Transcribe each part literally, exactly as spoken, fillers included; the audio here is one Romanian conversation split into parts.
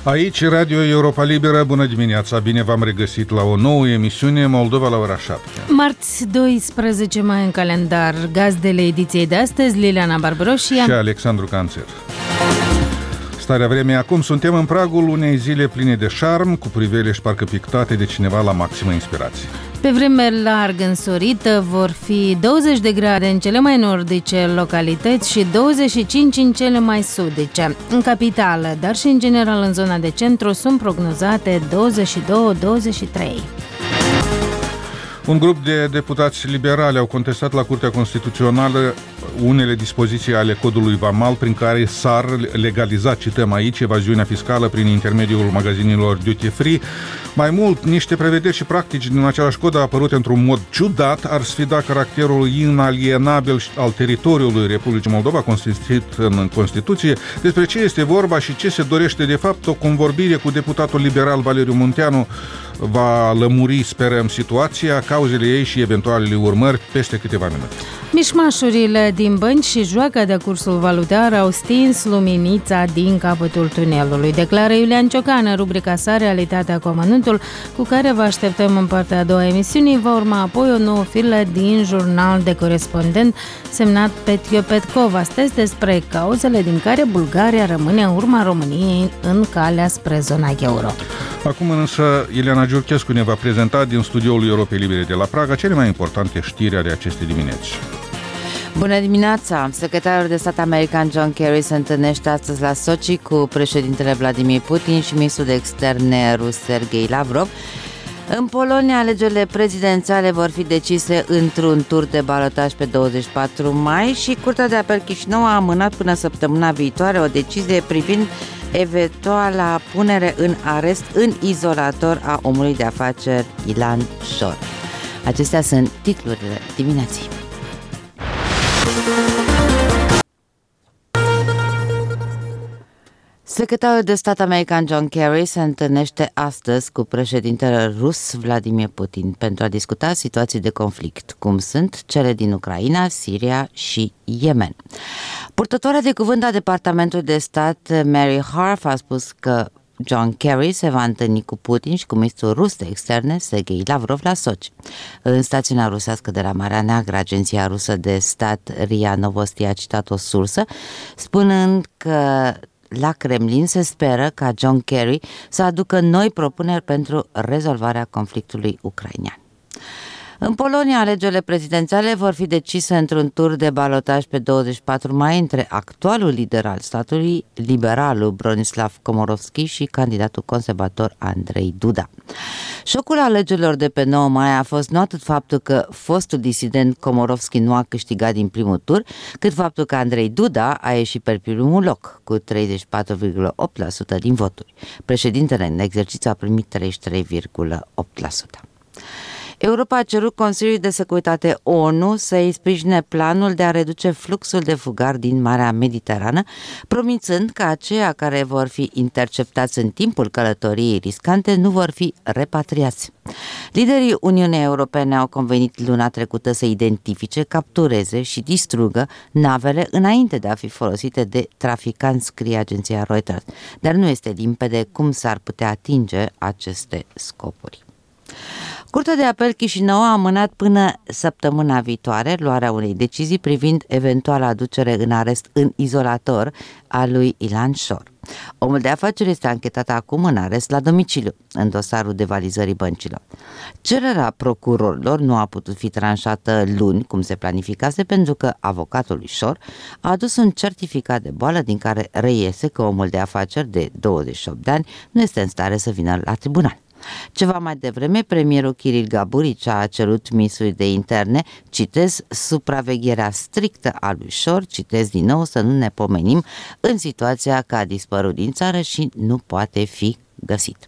Aici Radio Europa Liberă, bună dimineața, bine v-am regăsit la o nouă emisiune Moldova la ora șapte. Marți doisprezece mai în calendar, gazdele ediției de astăzi, Liliana Barbaroșia și Alexandru Canțer. Starea vremii acum, suntem în pragul unei zile pline de șarm, cu priveliști parcă pictate de cineva la maximă inspirație. Pe vreme larg însorită vor fi douăzeci de grade în cele mai nordice localități și douăzeci și cinci în cele mai sudice. În capitală, dar și în general în zona de centru, sunt prognozate douăzeci și doi douăzeci și trei. Un grup de deputați liberali au contestat la Curtea Constituțională unele dispoziții ale codului vamal prin care s-ar legaliza, cităm aici, evaziunea fiscală prin intermediul magazinilor duty free. Mai mult, niște prevederi și practici din același cod apărute într-un mod ciudat ar sfida caracterul inalienabil al teritoriului Republicii Moldova constituit în Constituție. Despre ce este vorba și ce se dorește de fapt, o convorbire cu deputatul liberal Valeriu Munteanu va lămuri, sperăm, situația, cauzele ei și eventualele urmări peste câteva minute. Mișmașurile din bănci și joaca de cursul valutar au stins luminița din capătul tunelului, declară Iulian Ciocan în rubrica sa Realitatea cu amănuntul, cu care vă așteptăm în partea a doua emisiunii. Va urma apoi o nouă filă din Jurnal de Corespondent semnat Petio Petkov, astăzi despre cauzele din care Bulgaria rămâne în urma României în calea spre zona euro. Acum însă Ileana Giurchescu ne va prezenta din studioul Europei Libere de la Praga cele mai importante știri ale acestei dimineți. Bună dimineața! Secretarul de stat american John Kerry se întâlnește astăzi la Sochi cu președintele Vladimir Putin și ministrul de externe rus Sergei Lavrov. În Polonia, alegerile prezidențiale vor fi decise într-un tur de balotaj pe douăzeci și patru mai și Curtea de Apel Chișinău a amânat până săptămâna viitoare o decizie privind eventuala punere în arest în izolator a omului de afaceri Ilan Shor. Acestea sunt titlurile dimineții. Secretarul de stat american John Kerry se întâlnește astăzi cu președintele rus Vladimir Putin pentru a discuta situații de conflict, cum sunt cele din Ucraina, Siria și Yemen. Purtătoarea de cuvânt a Departamentului de Stat Mary Harf a spus că John Kerry se va întâlni cu Putin și cu ministrul rus de externe Sergei Lavrov la Sochi. În stațiunea rusească de la Marea Neagră, agenția rusă de stat R I A Novosti a citat o sursă spunând că la Kremlin se speră ca John Kerry să aducă noi propuneri pentru rezolvarea conflictului ucrainean. În Polonia, alegerile prezidențiale vor fi decise într-un tur de balotaj pe douăzeci și patru mai între actualul lider al statului, liberalul Bronislaw Komorowski, și candidatul conservator Andrei Duda. Șocul alegerilor de pe nouă mai a fost nu atât faptul că fostul disident Komorowski nu a câștigat din primul tur, cât faptul că Andrei Duda a ieșit pe primul loc cu treizeci și patru virgulă opt la sută din voturi. Președintele în exercițiu a primit treizeci și trei virgulă opt la sută. Europa a cerut Consiliului de Securitate O N U să îi sprijine planul de a reduce fluxul de fugari din Marea Mediterană, promițând că aceia care vor fi interceptați în timpul călătoriei riscante nu vor fi repatriați. Liderii Uniunii Europene au convenit luna trecută să identifice, captureze și distrugă navele înainte de a fi folosite de traficanți, scrie agenția Reuters, dar nu este limpede cum s-ar putea atinge aceste scopuri. Curtea de Apel Chișinău a amânat până săptămâna viitoare luarea unei decizii privind eventuala aducere în arest în izolator a lui Ilan Shor. Omul de afaceri este anchetat acum în arest la domiciliu, în dosarul devalizării băncilor. Cererea procurorilor nu a putut fi tranșată luni, cum se planificase, pentru că avocatul lui Shor a adus un certificat de boală din care reiese că omul de afaceri de douăzeci și opt de ani nu este în stare să vină la tribunal. Ceva mai devreme, premierul Kiril Gaburici a cerut ministrului de interne, citez, supravegherea strictă a lui Shor, citez din nou, să nu ne pomenim în situația că a dispărut din țară și nu poate fi găsit.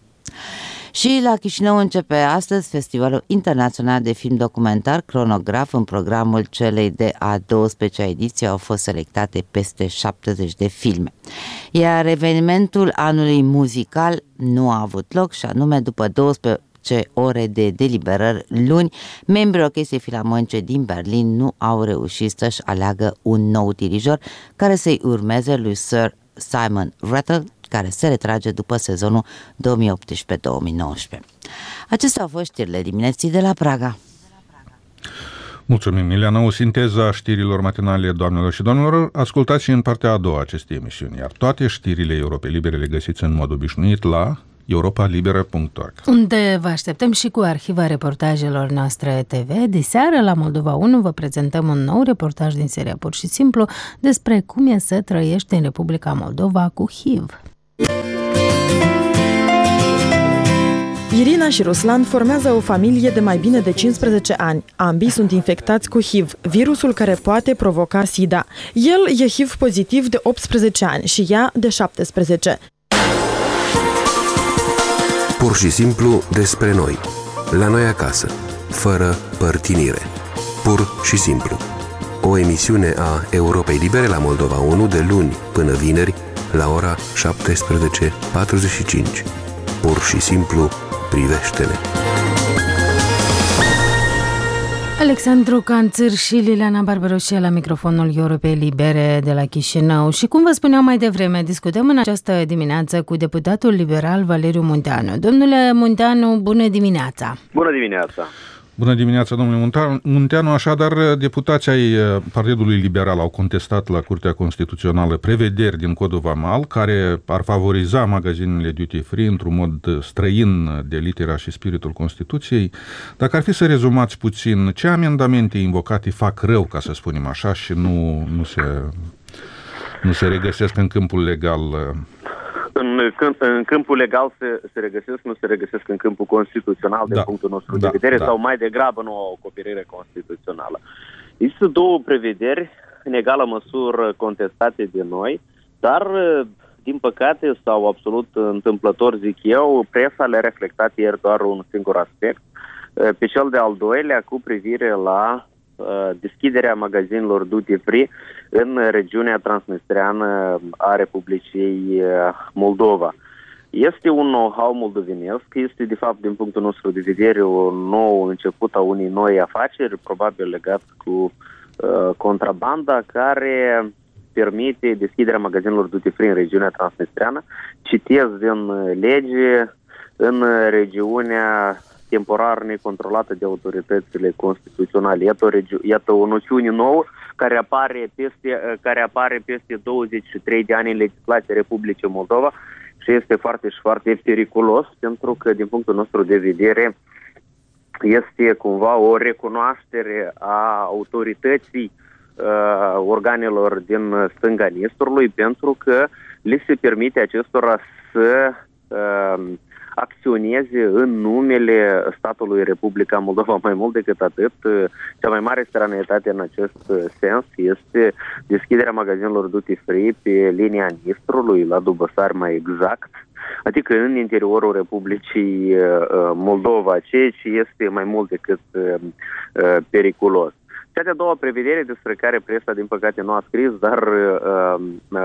Și la Chișinău începe astăzi Festivalul Internațional de Film Documentar Cronograf. În programul celei de a douăsprezecea ediție au fost selectate peste șaptezeci de filme. Iar evenimentul anului muzical nu a avut loc, și anume după douăsprezece ore de deliberări luni, membrii Orchestrei Filarmonice din Berlin nu au reușit să-și aleagă un nou dirijor care să-i urmeze lui Sir Simon Rattle, care se retrage după sezonul două mii optsprezece două mii nouăsprezece. Acestea au fost știrile dimineții de la Praga. Mulțumim, Ileana. O sinteză a știrilor matinale, doamnelor și domnilor. Ascultați și în partea a doua acestei emisiuni, iar toate știrile Europei Libere le găsiți în mod obișnuit la europa liberă punct org. Unde vă așteptăm și cu arhiva reportajelor noastre T V. De seară, la Moldova unu, vă prezentăm un nou reportaj din seria Pur și Simplu despre cum e să trăiești în Republica Moldova cu H I V. Irina și Ruslan formează o familie de mai bine de cincisprezece ani. Ambii sunt infectați cu H I V, virusul care poate provoca SIDA. El e H I V pozitiv de optsprezece ani și ea de șaptesprezece. Pur și simplu despre noi, la noi acasă, fără părtinire. Pur și simplu. O emisiune a Europei Libere la Moldova unu de luni până vineri la ora șaptesprezece patruzeci și cinci. Pur și simplu, privește-ne. Alexandru Canțâr și Liliana Barbaroșia la microfonul Europei Libere de la Chișinău. Și cum vă spuneam mai devreme, discutăm în această dimineață cu deputatul liberal Valeriu Munteanu. Domnule Munteanu, bună dimineața! Bună dimineața! Bună dimineața, domnule Munteanu. Așadar, deputații ai Partidului Liberal au contestat la Curtea Constituțională prevederi din Codul Vamal care ar favoriza magazinele duty-free într-un mod străin de litera și spiritul Constituției. Dacă ar fi să rezumați puțin, ce amendamente invocate fac rău, ca să spunem așa, și nu, nu, se, nu se regăsesc în câmpul legal? În, în câmpul legal se, se regăsesc, nu se regăsesc în câmpul constituțional, da, din punctul nostru da, de vedere, da. Sau mai degrabă nu o acoperire constituțională. Există două prevederi în egală măsură contestate de noi, dar, din păcate, sau absolut întâmplător, zic eu, presa le-a reflectat ieri doar un singur aspect, pe cel de-al doilea, cu privire la deschiderea magazinelor duty-free în regiunea transnistreană a Republicii Moldova. Este un know-how moldovenesc, este de fapt din punctul nostru de vedere un nou început a unei noi afaceri, probabil legat cu uh, contrabanda, care permite deschiderea magazinelor duty-free în regiunea transnistreană. Citez din lege, în regiunea temporar necontrolată de autoritățile constituționale. Iată o, regi- iată o noțiune nouă care apare, peste, care apare peste douăzeci și trei de ani în legislația Republicii Moldova și este foarte și foarte periculos, pentru că, din punctul nostru de vedere, este cumva o recunoaștere a autorității uh, organelor din stânga Nistrului, pentru că li se permite acestora să uh, acționeze în numele statului Republica Moldova. Mai mult decât atât, cea mai mare stranitate în acest sens este deschiderea magazinelor duty-free pe linia Nistrului, la Dubăsari mai exact, adică în interiorul Republicii Moldova, ceea ce este mai mult decât periculos. Cea de-a doua prevedere, despre care presa, din păcate, nu a scris, dar uh,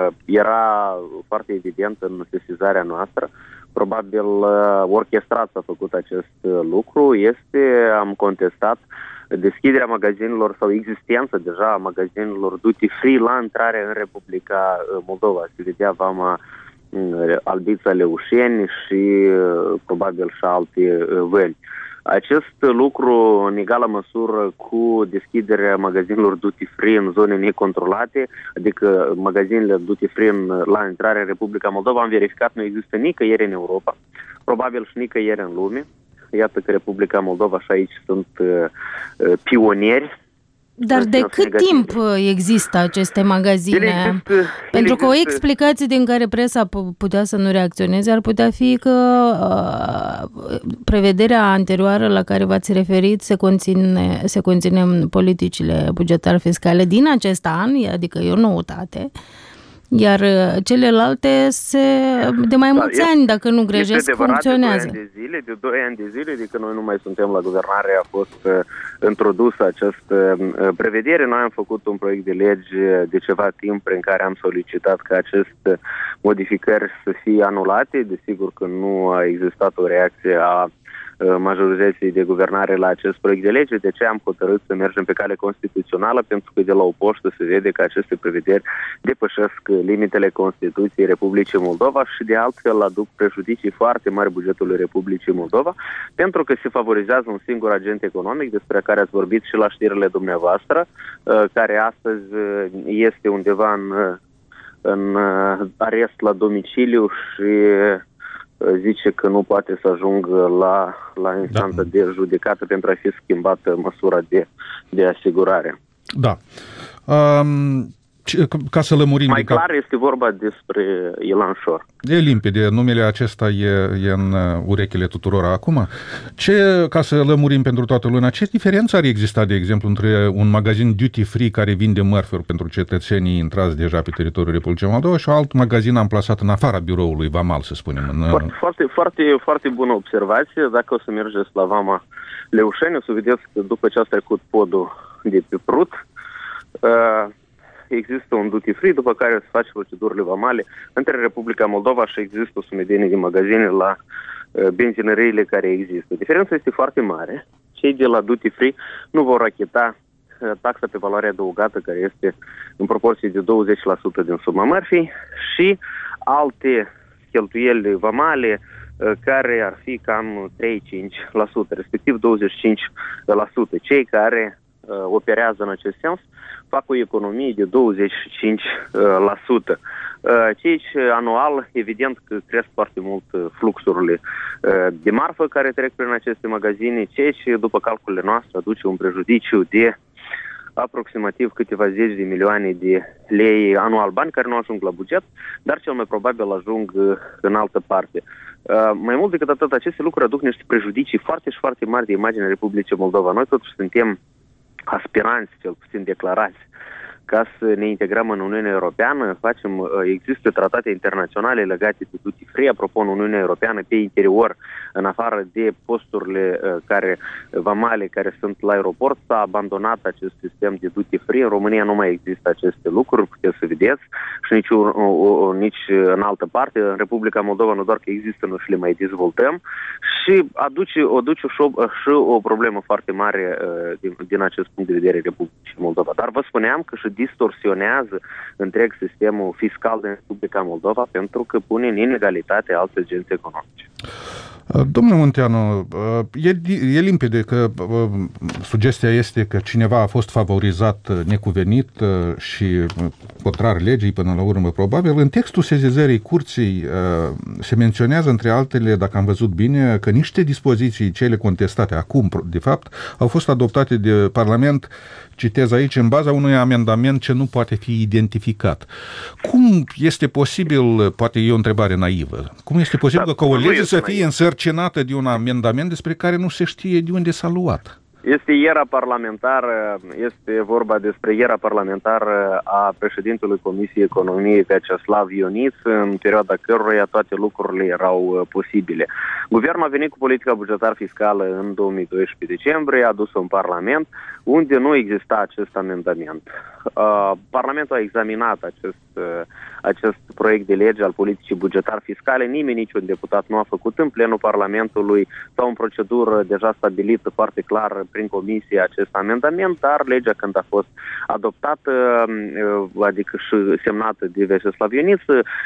era foarte evident în sesizarea noastră, probabil uh, orchestrat s-a făcut acest uh, lucru, este, am contestat deschiderea magazinelor sau existența deja a magazinelor duty-free la intrare în Republica Moldova. Se vedea vama uh, Albița Leușeni și uh, probabil și alte uh, văli. Acest lucru, în egală măsură cu deschiderea magazinelor duty-free în zone necontrolate, adică magazinele duty-free în, la intrarea în Republica Moldova, am verificat, nu există nicăieri în Europa, probabil și nicăieri în lume. Iată că Republica Moldova și aici sunt uh, pionieri. Dar de cât timp există aceste magazine? Există, Pentru că există. O explicație din care presa putea să nu reacționeze ar putea fi că uh, prevederea anterioară la care v-ați referit se conține, se conține în politicile bugetare fiscale din acest an, adică e o noutate, iar celelalte se, de mai mulți da, ani, dacă nu greșesc, funcționează. De doi ani de zile, de doi ani de zile, de când noi nu mai suntem la guvernare, a fost uh, introdusă această uh, prevedere. Noi am făcut un proiect de lege de ceva timp prin care am solicitat ca aceste modificări să fie anulate. Desigur că nu a existat o reacție a majorității de guvernare la acest proiect de lege. De ce am hotărât să mergem pe cale constituțională? Pentru că de la o poștă se vede că aceste prevederi depășesc limitele Constituției Republicii Moldova și de altfel aduc prejudicii foarte mari bugetului Republicii Moldova, pentru că se favorizează un singur agent economic, despre care ați vorbit și la știrile dumneavoastră, care astăzi este undeva în, în arest la domiciliu și zice că nu poate să ajungă la, la instanță da. de judecată pentru a fi schimbată măsura de, de asigurare. Da. Um... Ca să lămurim... Mai clar este vorba despre Ilan Șor. E limpede, numele acesta e, e în urechile tuturor acum. Ce, ca să lămurim pentru toată lumea, ce diferență ar exista, de exemplu, între un magazin duty-free care vinde mărfuri pentru cetățenii intrați deja pe teritoriul Republicii Moldova și alt magazin amplasat în afara biroului Vamal, să spunem? În... Foarte, foarte, foarte, foarte bună observație. Dacă o să mergeți la Vama Leușeni, o să vedeți că după ce a trecut podul de pe Prut, uh, există un duty free, după care se face procedurile vamale între Republica Moldova și există o sumedenie de magazine la uh, benzinăriile care există. Diferența este foarte mare. Cei de la duty free nu vor achita uh, taxa pe valoare adăugată, care este în proporție de douăzeci la sută din suma mărfii, și alte cheltuieli vamale uh, care ar fi cam trei cinci la sută, respectiv douăzeci și cinci la sută. Cei care uh, operează în acest sens fac o economie de douăzeci și cinci la sută. Ceea ce anual, evident că cresc foarte mult fluxurile de marfă care trec prin aceste magazine, ceea ce, după calculele noastre, aduce un prejudiciu de aproximativ câteva zeci de milioane de lei anual, bani care nu ajung la buget, dar cel mai probabil ajung în altă parte. Mai mult decât atât, aceste lucruri aduc niște prejudicii foarte și foarte mari de imaginea Republicii Moldova. Noi totuși suntem aspiranți, cel puțin declarați, ca să ne integrăm în Uniunea Europeană. Facem, există tratate internaționale legate de duty free. Apropo, în Uniunea Europeană, pe interior, în afară de posturile care, vamale care sunt la aeroport, s-a abandonat acest sistem de duty free. În România nu mai există aceste lucruri, puteți să vedeți, și nici, o, o, nici în altă parte. În Republica Moldova nu doar că există, nu și le mai dezvoltăm, și aduce, aduce și, o, și o problemă foarte mare din, din acest punct de vedere Republicii Moldova. Dar vă spuneam că și distorsionează întreg sistemul fiscal din Republica Moldova, pentru că pune în inegalitate alte agenți economice. Domnule Munteanu, e, e limpede că sugestia este că cineva a fost favorizat necuvenit și contrar legii până la urmă, probabil. În textul sesizării curții se menționează, între altele, dacă am văzut bine, că niște dispoziții, cele contestate acum, de fapt, au fost adoptate de Parlament, citez aici, în baza unui amendament ce nu poate fi identificat. Cum este posibil, poate e o întrebare naivă, cum este posibil da, ca o lege să fie însărcinată de un amendament despre care nu se știe de unde s-a luat? Este iera parlamentară, este vorba despre iera parlamentară a președintelui Comisiei Economiei, Vyacheslav Ioniț, în perioada căruia toate lucrurile erau posibile. Guvernul a venit cu politica bugetar fiscală în două mii doisprezece decembrie, a adus-o în Parlament, unde nu exista acest amendament. Parlamentul a examinat acest, acest proiect de lege al politicii bugetar fiscale, nimeni, niciun deputat nu a făcut în plenul Parlamentului sau în procedură deja stabilită foarte clar prin comisie acest amendament, dar legea, când a fost adoptată, adică și semnată de Vyacheslav Ioniț,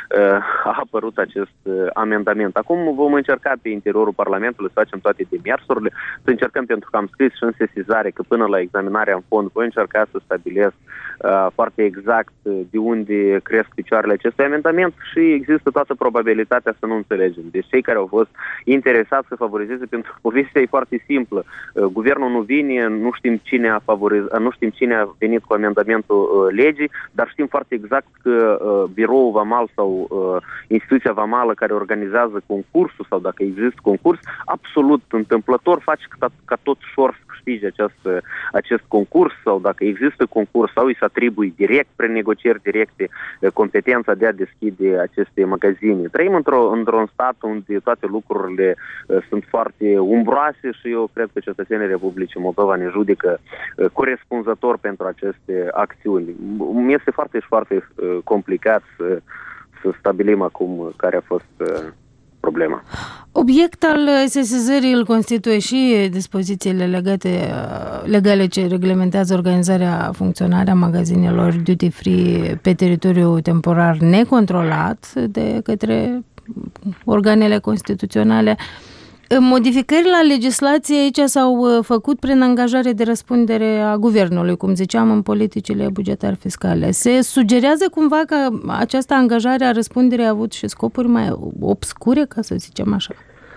a apărut acest amendament. Acum vom încerca pe interiorul Parlamentului să facem toate demersurile, să încercăm, pentru că am scris și în sesizare că până la examinarea în fond voi încerca să stabilesc uh, foarte exact de unde cresc picioarele acestui amendament și există toată probabilitatea să nu înțelegem. Deci cei care au fost interesați să favorizeze, pentru că povestea e foarte simplă. Uh, guvernul nu vine, nu știm cine a favorizat, nu știm cine a venit cu amendamentul uh, legii, dar știm foarte exact că uh, biroul vamal sau uh, instituția vamală care organizează concursul, sau dacă există concurs, absolut întâmplător face ca, ca tot șor să câștige acest, acest concurs, sau dacă există concurs sau îi se atribui direct prin negocieri directe competența de a deschide aceste magazine. Trăim într-o, într-un stat unde toate lucrurile uh, sunt foarte umbroase și eu cred că cetățenii Republicii Moldova ne judecă uh, corespunzător pentru aceste acțiuni. Mi este foarte și foarte uh, complicat să, să stabilim acum care a fost uh, problema. Obiect al sesizării îl constituie și dispozițiile legate, legale ce reglementează organizarea, funcționarea magazinelor duty-free pe teritoriu temporar necontrolat de către organele constituționale. Modificări la legislație aici s-au făcut prin angajare de răspundere a guvernului, cum ziceam, în politicile bugetare fiscale. Se sugerează cumva că această angajare a răspunderii a avut și scopuri mai obscure, ca să zicem așa?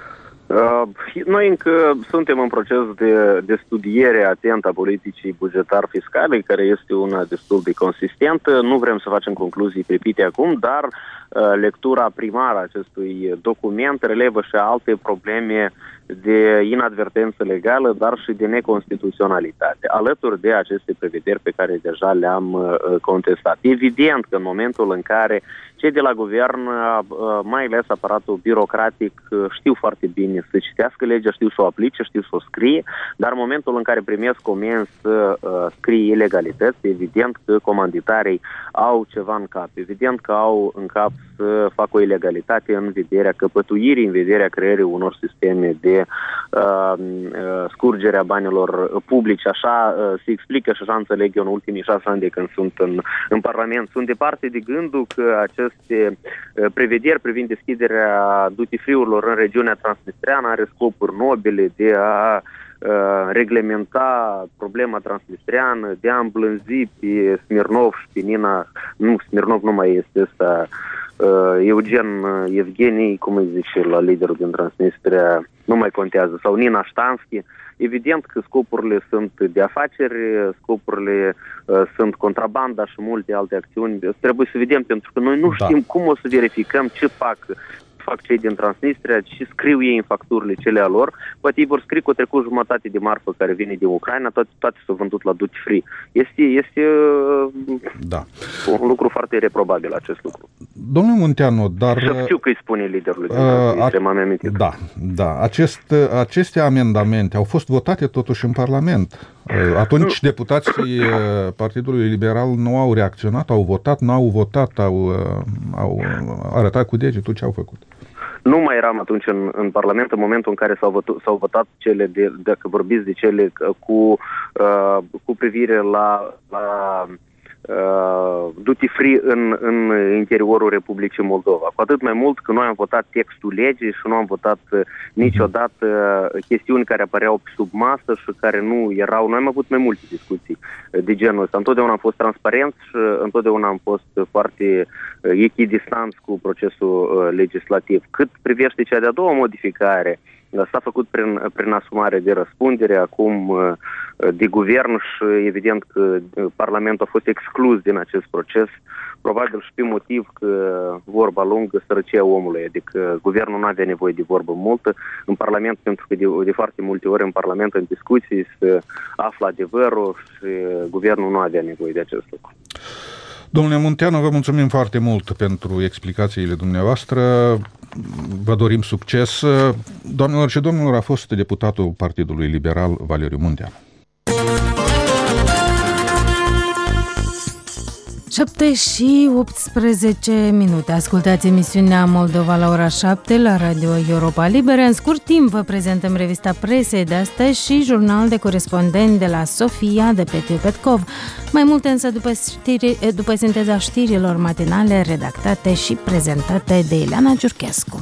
Noi încă suntem în proces de, de studiere atentă a politicii bugetar-fiscale, care este una destul de consistentă. Nu vrem să facem concluzii pripite acum, dar lectura primară a acestui document relevă și alte probleme de inadvertență legală, dar și de neconstituționalitate, alături de aceste prevederi pe care deja le-am contestat. Evident că în momentul în care cei de la guvern, mai ales aparatul birocratic, știu foarte bine să citească legea, știu să o aplice, știu să o scrie, dar în momentul în care primesc comenzi să scrie ilegalități, evident că comanditarii au ceva în cap, evident că au în cap să facă o ilegalitate în vederea căpătuirii, în vederea creării unor sisteme de uh, scurgere a banilor publici. Așa uh, se explică și așa înțeleg eu în ultimii șase ani de când sunt în, în Parlament. Sunt departe de gândul că aceste uh, prevederi privind deschiderea duty-free-urilor în regiunea transnistreană are scopuri nobile de a reglementa problema transnistreană, de a îmblânzi pe Smirnov și pe Nina, nu, Smirnov nu mai este ăsta, Eugen Evgenii, cum îi zice la liderul din Transnistria, nu mai contează, sau Nina Ștanschi. Evident că scopurile sunt de afaceri, scopurile uh, sunt contrabanda și multe alte acțiuni. Trebuie să vedem, pentru că noi nu da. știm cum o să verificăm ce fac fac cei din Transnistria, și scriu ei în facturile cele a lor. Poate ei vor scrie că o trecut jumătate de marfă care vine din Ucraina, toate, toate s-au vândut la duty free. Este, este da. un lucru foarte reprobabil acest lucru. Domnule Munteanu, dar... Și știu că îi spune liderului din Transnistria, m-am amintit. Da, da. Acest, aceste amendamente au fost votate totuși în Parlament. Atunci nu. Deputații Partidului Liberal nu au reacționat, au votat, nu au votat, au, au arătat cu degetul ce au făcut. Nu mai eram atunci în, în Parlament în momentul în care s-au votat, s-au votat cele, de, dacă vorbiți de cele cu, uh, cu privire la, la uh, duty free în, în interiorul Republicii Moldova. Cu atât mai mult că noi am votat textul legii și nu am votat uh, niciodată uh, chestiuni care apăreau sub masă și care nu erau. Noi am avut mai multe discuții uh, de genul ăsta. Întotdeauna am fost transparenți și uh, întotdeauna am fost foarte uh, echidistanți cu procesul uh, legislativ. Cât privește cea de-a doua modificare, s-a făcut prin, prin asumare de răspundere, acum de guvern, și evident că Parlamentul a fost exclus din acest proces, probabil și pe motiv că vorba lungă sărăcia omului, adică guvernul nu avea nevoie de vorbă multă în Parlament, pentru că de, de foarte multe ori în Parlament, în discuții, se află adevărul și guvernul nu avea nevoie de acest lucru. Domnule Munteanu, vă mulțumim foarte mult pentru explicațiile dumneavoastră. Vă dorim succes. Doamnelor și domnilor, a fost deputatul Partidului Liberal Valeriu Munteanu. șapte și optsprezece minute. Ascultați emisiunea Moldova la ora șapte la Radio Europa Liberă. În scurt timp vă prezentăm revista presei de astăzi și jurnal de corespondent de la Sofia de Petiu Petkov. Mai multe însă după, știri, după sinteza știrilor matinale redactate și prezentate de Ileana Giurchescu.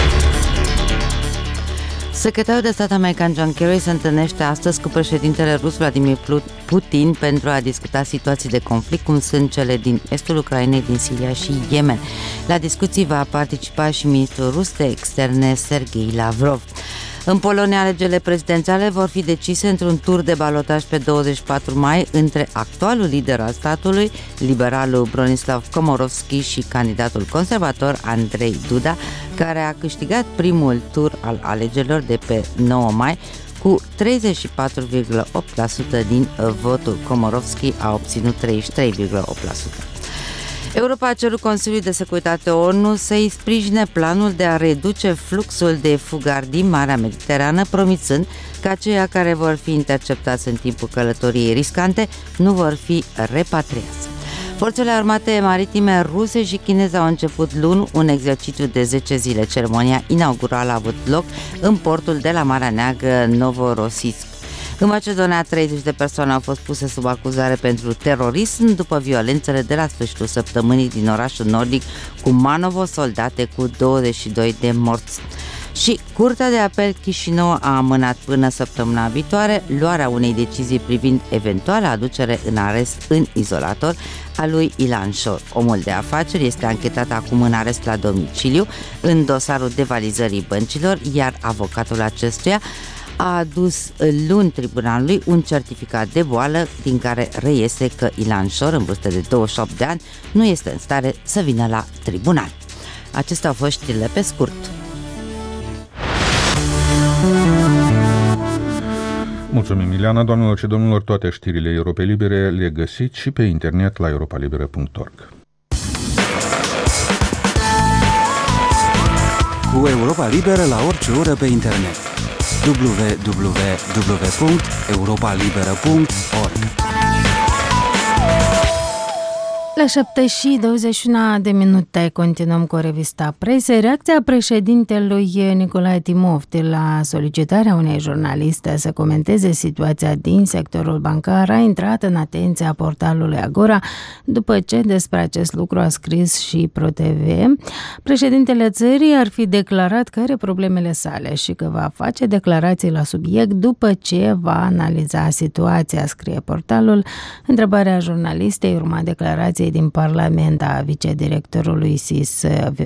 Secretarul de stat american John Kerry se întâlnește astăzi cu președintele rus Vladimir Putin pentru a discuta situații de conflict, cum sunt cele din estul Ucrainei, din Siria și Yemen. La discuții va participa și ministrul rus de externe Sergei Lavrov. În Polonia, alegerile prezidențiale vor fi decise într-un tur de balotaj pe douăzeci și patru mai între actualul lider al statului, liberalul Bronislaw Komorowski, și candidatul conservator Andrei Duda, care a câștigat primul tur al alegerilor de pe nouă mai cu treizeci și patru virgulă opt la sută din votul. Komorowski a obținut treizeci și trei virgulă opt la sută. Europa a cerut Consiliului de Securitate O N U să-i sprijine planul de a reduce fluxul de fugari din Marea Mediterană, promițând că aceia care vor fi interceptați în timpul călătoriei riscante nu vor fi repatriați. Forțele armate maritime ruse și chineze au început luni un exercițiu de zece zile. Ceremonia inaugurală a avut loc în portul de la Marea Neagră, Novorossiysk. În Macedonia, treizeci de persoane au fost puse sub acuzare pentru terorism după violențele de la sfârșitul săptămânii din orașul nordic Kumanovo, soldate cu douăzeci și doi de morți. Și Curtea de Apel Chișinău a amânat până săptămâna viitoare luarea unei decizii privind eventuala aducere în arest în izolator a lui Ilan Shor. Omul de afaceri este anchetat acum în arest la domiciliu în dosarul devalizării băncilor, iar avocatul acestuia a adus luni tribunalului un certificat de boală din care reiese că Ilan Shor, în vârstă de douăzeci și opt de ani, nu este în stare să vină la tribunal. Acestea au fost știrile pe scurt. Mulțumim, Ileana. Doamnelor și domnilor, toate știrile Europei Libere le găsiți și pe internet la europa liberă punct org. Cu Europa Liberă la orice oră pe internet. w w w punct europa liberă punct org. La șapte și douăzeci și unu de minute continuăm cu revista presei. Reacția președintelui Nicolae Timofte la solicitarea unei jurnaliste să comenteze situația din sectorul bancar a intrat în atenția portalului Agora, după ce despre acest lucru a scris și ProTV. Președintele țării ar fi declarat că are problemele sale și că va face declarații la subiect după ce va analiza situația, scrie portalul. Întrebarea jurnalistei urma declarației din Parlament a vicedirectorului S I S,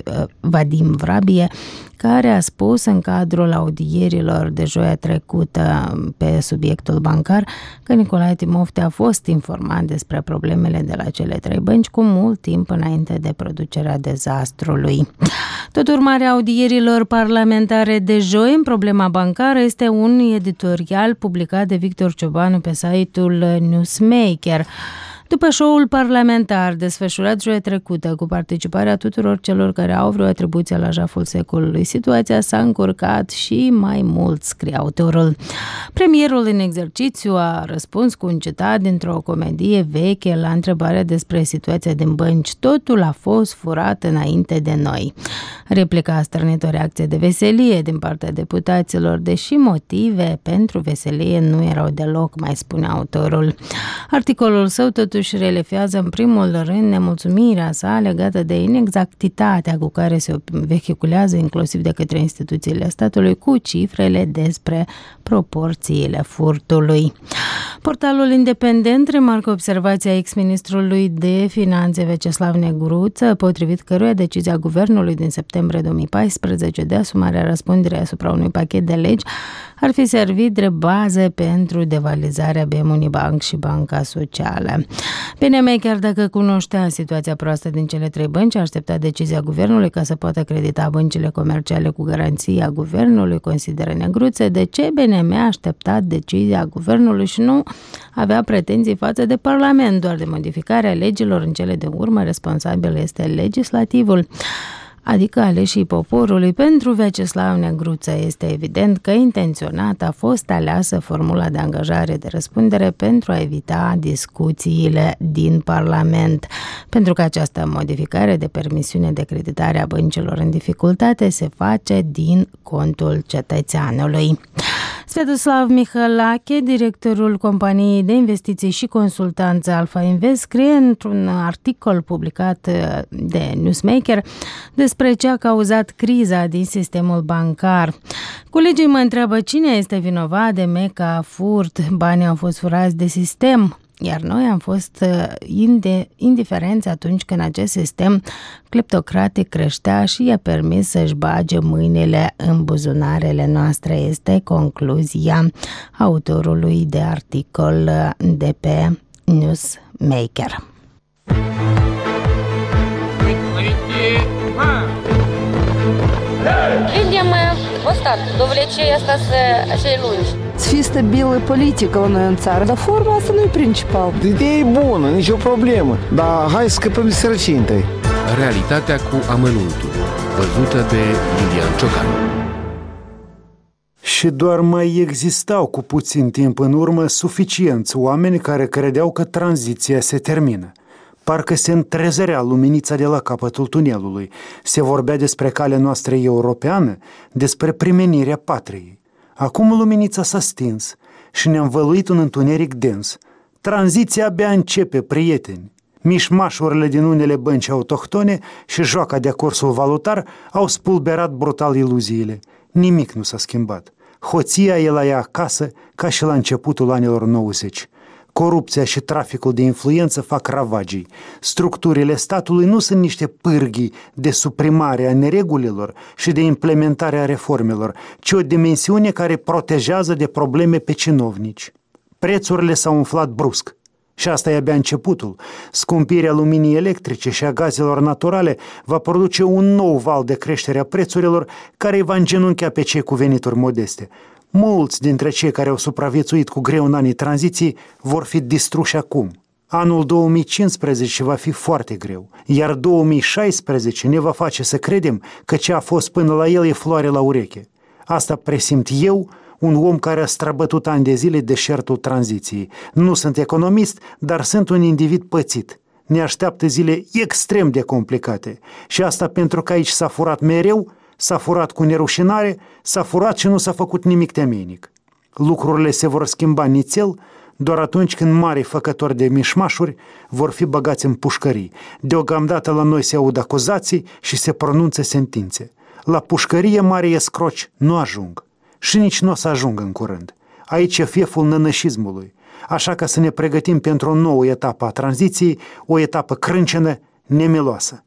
Vadim Vrabie, care a spus în cadrul audierilor de joia trecută pe subiectul bancar că Nicolae Timofte a fost informat despre problemele de la cele trei bănci cu mult timp înainte de producerea dezastrului. Tot urmarea audierilor parlamentare de joi în problema bancară este un editorial publicat de Victor Ciobanu pe site-ul Newsmaker. După show-ul parlamentar desfășurat joia trecută cu participarea tuturor celor care au vreo atribuție la jaful secolului, situația s-a încurcat și mai mult, scrie autorul. Premierul în exercițiu a răspuns cu un citat dintr-o comedie veche la întrebarea despre situația din bănci: totul a fost furat înainte de noi. Replica a stârnit o reacție de veselie din partea deputaților, deși motive pentru veselie nu erau deloc, mai spune autorul. Articolul său totuși relefează în primul rând nemulțumirea sa legată de inexactitatea cu care se vehiculează inclusiv de către instituțiile statului cu cifrele despre proporțiile furtului. Portalul Independent remarcă observația ex-ministrului de Finanțe Veceslav Negruță, potrivit căruia decizia guvernului din septembrie două mii paisprezece de asumarea răspunderii asupra unui pachet de legi ar fi servit de bază pentru devalizarea B M Unibank și Banca Socială. B N M, chiar dacă cunoștea situația proastă din cele trei bănci, a așteptat decizia guvernului ca să poată credita băncile comerciale cu garanția guvernului, consideră Negruță. De ce B N M a așteptat decizia guvernului și nu avea pretenții față de Parlament? Doar de modificarea legilor în cele de urmă responsabil este legislativul, adică aleșii poporului. Pentru Veceslav Negruță este evident că intenționat a fost aleasă formula de angajare de răspundere pentru a evita discuțiile din Parlament, pentru că această modificare de permisiune de creditare a băncilor în dificultate se face din contul cetățeanului. Sviatoslav Mihalache, directorul companiei de investiții și consultanță Alpha Invest, scrie într-un articol publicat de Newsmaker despre ce a cauzat criza din sistemul bancar. Colegii mă întreabă cine este vinovat de meca furt, banii au fost furați de sistem, iar noi am fost indiferenți atunci când acest sistem cleptocratic creștea și i-a permis să-și bage mâinile în buzunarele noastre, este concluzia autorului de articol de pe Newsmaker. Видим устат, довлечение остаться шеи lungi. Să fie stabilă politică la noi în țară, dar forma asta nu e principal. Ideea e bună, nicio problemă, dar hai să scăpăm de sărăcie întâi. Realitatea cu amănuntul, văzută de Lilian Ciocan. Și doar mai existau cu puțin timp în urmă suficienți oameni care credeau că tranziția se termină. Parcă se întrezărea luminița de la capătul tunelului. Se vorbea despre calea noastră europeană, despre primenirea patriei. Acum luminița s-a stins și ne-a învăluit un întuneric dens. Tranziția abia începe, prieteni. Mișmașurile din unele bănci autohtone și joaca de cursul valutar au spulberat brutal iluziile. Nimic nu s-a schimbat. Hoția e la ea acasă ca și la începutul anilor nouăzeci. Corupția și traficul de influență fac ravagii. Structurile statului nu sunt niște pârghii de suprimare a neregulilor și de implementare a reformelor, ci o dimensiune care protejează de probleme pe cinovnici. Prețurile s-au umflat brusc. Și asta e abia începutul. Scumpirea luminii electrice și a gazelor naturale va produce un nou val de creștere a prețurilor care îi va îngenunchea pe cei cu venituri modeste. Mulți dintre cei care au supraviețuit cu greu în anii tranziției vor fi distruși acum. Anul două mii cincisprezece va fi foarte greu, iar două mii șaisprezece ne va face să credem că ce a fost până la el e floare la ureche. Asta presimt eu, un om care a străbătut ani de zile deșertul tranziției. Nu sunt economist, dar sunt un individ pățit. Ne așteaptă zile extrem de complicate. Și asta pentru că aici s-a furat mereu, s-a furat cu nerușinare, s-a furat și nu s-a făcut nimic temeinic. Lucrurile se vor schimba nițel doar atunci când mari făcători de mișmașuri vor fi băgați în pușcării. Deocamdată la noi se aud acuzații și se pronunță sentințe. La pușcărie mari escroci nu ajung. Și nici nu o să ajungă în curând. Aici e fieful nănășismului. Așa că să ne pregătim pentru o nouă etapă a tranziției, o etapă crâncenă, nemiloasă.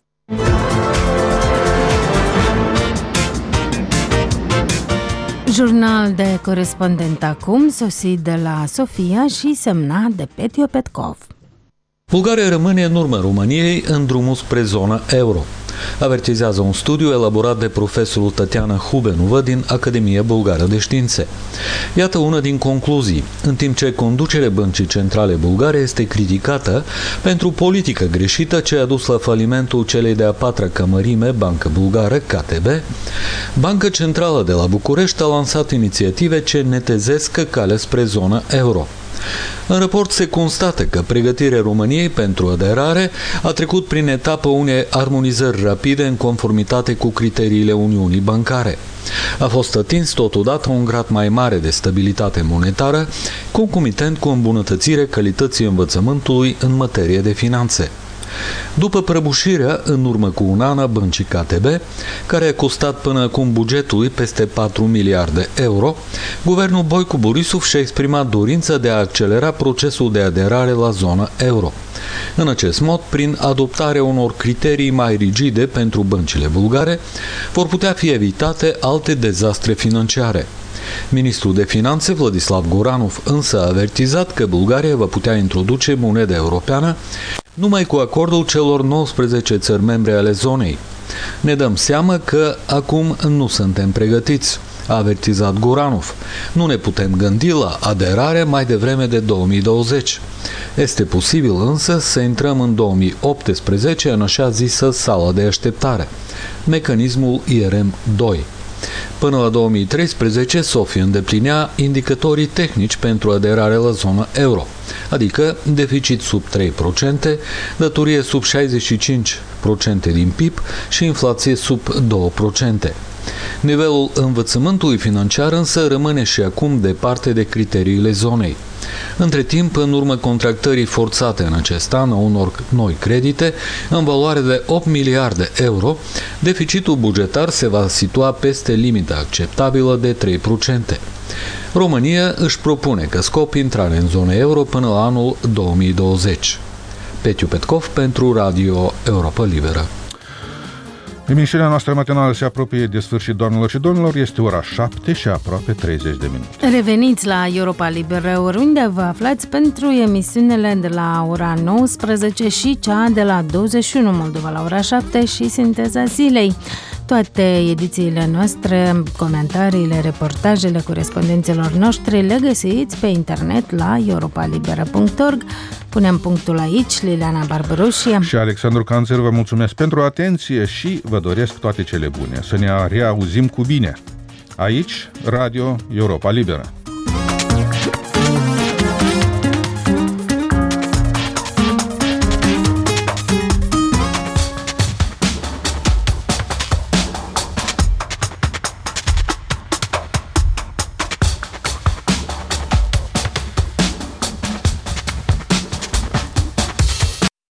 Jurnal de corespondent acum, sosit de la Sofia și semnat de Petio Petkov. Bulgaria rămâne în urmă României în drumul spre zona euro. Avertizează un studiu elaborat de profesorul Tatiana Hubenovă din Academia Bulgară de Științe. Iată una din concluzii. În timp ce conducerea Băncii Centrale Bulgare este criticată pentru politică greșită ce a dus la falimentul celei de-a patra cămărime, Bancă Bulgară, K T B, Banca Centrală de la București a lansat inițiative ce netezesc calea spre zona euro. În raport se constată că pregătirea României pentru aderare a trecut prin etapă unei armonizări rapide în conformitate cu criteriile Uniunii Bancare. A fost atins totodată un grad mai mare de stabilitate monetară, concomitent cu îmbunătățirea calității învățământului în materie de finanțe. După prăbușirea, în urmă cu un an, a băncii K T B, care a costat până acum bugetului peste patru miliarde euro, guvernul Boicu Borisov și-a exprimat dorința de a accelera procesul de aderare la zona euro. În acest mod, prin adoptarea unor criterii mai rigide pentru băncile bulgare, vor putea fi evitate alte dezastre financiare. Ministrul de Finanțe, Vladislav Goranov, însă a avertizat că Bulgaria va putea introduce moneda europeană numai cu acordul celor nouăsprezece țări membre ale zonei. Ne dăm seama că acum nu suntem pregătiți, a avertizat Goranov. Nu ne putem gândi la aderare mai devreme de două mii douăzeci. Este posibil însă să intrăm în două mii optsprezece în așa zisă sală de așteptare, mecanismul I R M doi. Până la două mii treisprezece, Sofia îndeplinea indicatorii tehnici pentru aderare la zona euro, adică deficit sub trei la sută, datorie sub șaizeci și cinci la sută din P I B și inflație sub doi la sută. Nivelul învățământului financiar însă rămâne și acum departe de criteriile zonei. Între timp, în urma contractării forțate în acest an a unor noi credite, în valoare de opt miliarde euro, deficitul bugetar se va situa peste limita acceptabilă de trei la sută. România își propune ca scop intrare în zona euro până la anul două mii douăzeci. Petio Petkov pentru Radio Europa Liberă. Emisiunea noastră matinală se apropie de sfârșit, doamnelor și domnilor. Este ora șapte și aproape treizeci de minute. Reveniți la Europa Liberă, oriunde vă aflați, pentru emisiunile de la ora nouăsprezece și cea de la douăzeci și unu Moldova la ora șapte și Sinteza Zilei. Toate edițiile noastre, comentariile, reportajele corespondenților noștri le găsiți pe internet la europa liberă punct org. Punem punctul aici. Liliana Barbaroșie și Alexandru Canțer vă mulțumesc pentru atenție și vă doresc toate cele bune. Să ne reauzim cu bine. Aici, Radio Europa Liberă.